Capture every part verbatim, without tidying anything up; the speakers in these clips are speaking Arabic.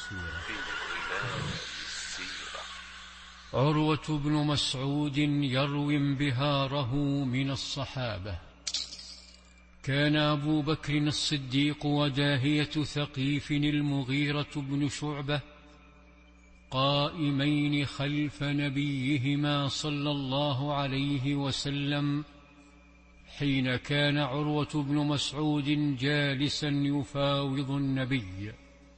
السيرة. عروة بن مسعود يروي انبهاره من الصحابة. كان أبو بكر الصديق وداهية ثقيف المغيرة بن شعبة قائمين خلف نبيهما صلى الله عليه وسلم حين كان عروة بن مسعود جالسا يفاوض النبي،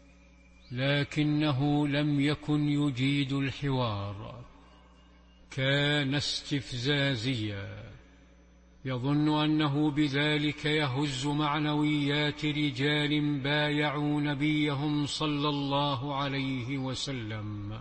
لكنه لم يكن يجيد الحوار، كان استفزازيا، يظن أنه بذلك يهز معنويات رجال بايعوا نبيهم صلى الله عليه وسلم،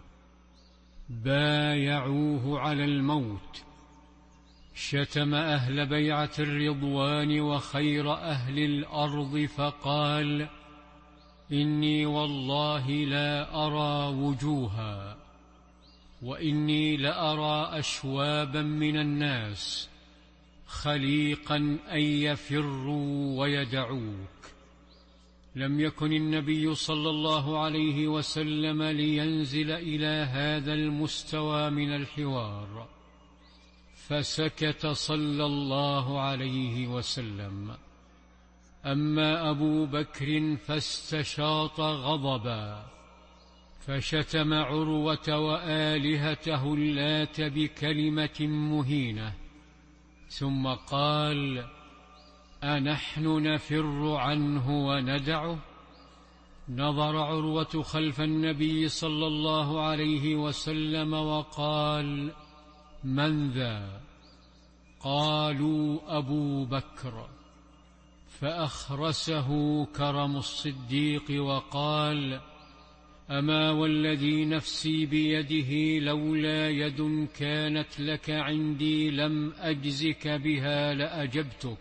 بايعوه على الموت. شتم أهل بيعة الرضوان وخير أهل الأرض فقال: إني والله لا أرى وجوها، وإني لأرى أشوابا من الناس خليقا أن يفروا ويدعوك. لم يكن النبي صلى الله عليه وسلم لينزل إلى هذا المستوى من الحوار، فسكت صلى الله عليه وسلم. أما أبو بكر فاستشاط غضبا، فشتم عروة وآلهته اللات بكلمة مهينة، ثم قال: أنحن نفر عنه وندعه؟ نظر عروة خلف النبي صلى الله عليه وسلم وقال: من ذا؟ قالوا: أبو بكر. فأخرسه كرم الصديق وقال: أما والذي نفسي بيده لولا يد كانت لك عندي لم أجزك بها لأجبتك،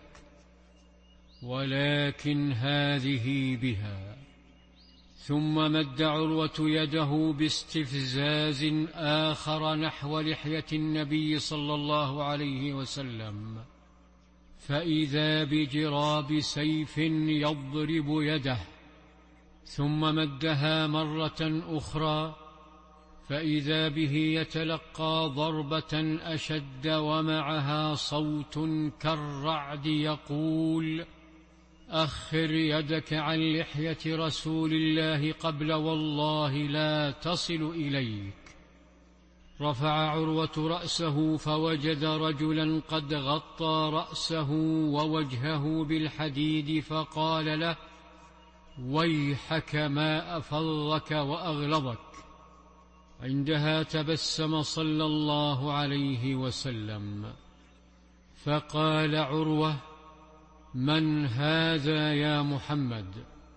ولكن هذه بها. ثم مد عروة يده باستفزاز آخر نحو لحية النبي صلى الله عليه وسلم، فإذا بجراب سيف يضرب يده، ثم مدها مرة أخرى، فإذا به يتلقى ضربة أشد ومعها صوت كالرعد يقول: أخر يدك عن لحية رسول الله قبل والله لا تصل إليك. رفع عروة رأسه فوجد رجلا قد غطى رأسه ووجهه بالحديد، فقال له: ويحك ما أفضك وأغلظك. عندها تبسم صلى الله عليه وسلم، فقال عروة: من هذا يا محمد؟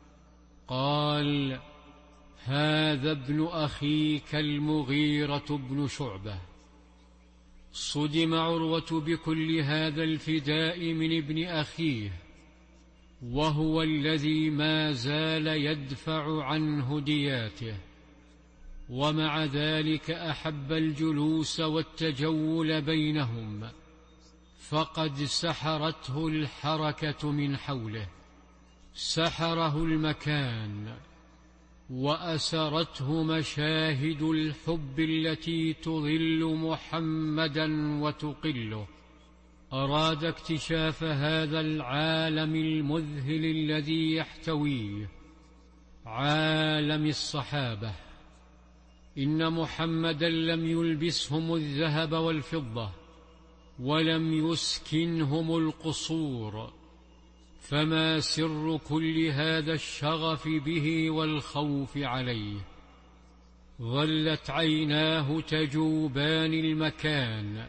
قال: هذا ابن أخيك المغيرة بن شعبة. صدم عروة بكل هذا الفداء من ابن أخيه، وهو الذي ما زال يدفع عنه دياته، ومع ذلك أحب الجلوس والتجول بينهم، فقد سحرته الحركة من حوله، سحره المكان، وأسرته مشاهد الحب التي تظل محمدا وتقله. أراد اكتشاف هذا العالم المذهل الذي يحتويه، عالم الصحابة. إن محمدا لم يلبسهم الذهب والفضة، ولم يسكنهم القصور، فما سر كل هذا الشغف به والخوف عليه؟ ظلت عيناه تجوبان المكان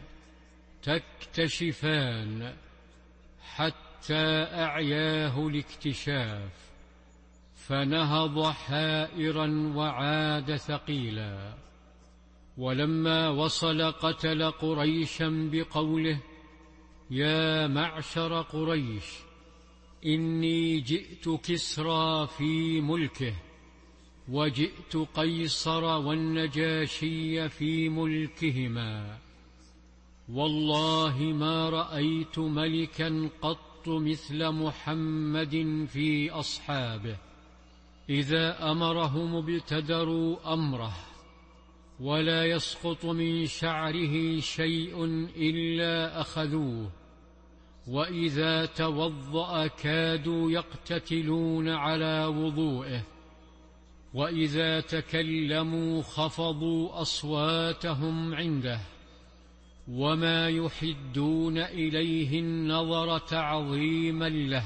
تكتشفان حتى أعياه الاكتشاف، فنهض حائرا وعاد ثقيلا. ولما وصل قتل قريشا بقوله: يا معشر قريش، إني جئت كسرى في ملكه، وجئت قيصر والنجاشي في ملكهما، والله ما رأيت ملكا قط مثل محمد في أصحابه، إذا أمرهم ابتدروا أمره، ولا يسقط من شعره شيء إلا أخذوه، وإذا توضأ كادوا يقتتلون على وضوئه، وإذا تكلموا خفضوا أصواتهم عنده، وما يحدون إليه النظر تعظيما له،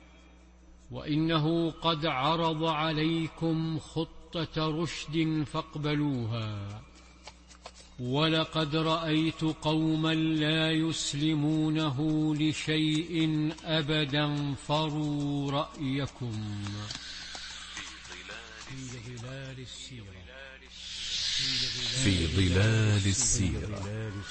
وإنه قد عرض عليكم خطة رشد فاقبلوها. ولقد رأيت قوما لا يسلمونه لشيء أبدا فروا رأيكم. في ظلال السيرة في ظلال السيرة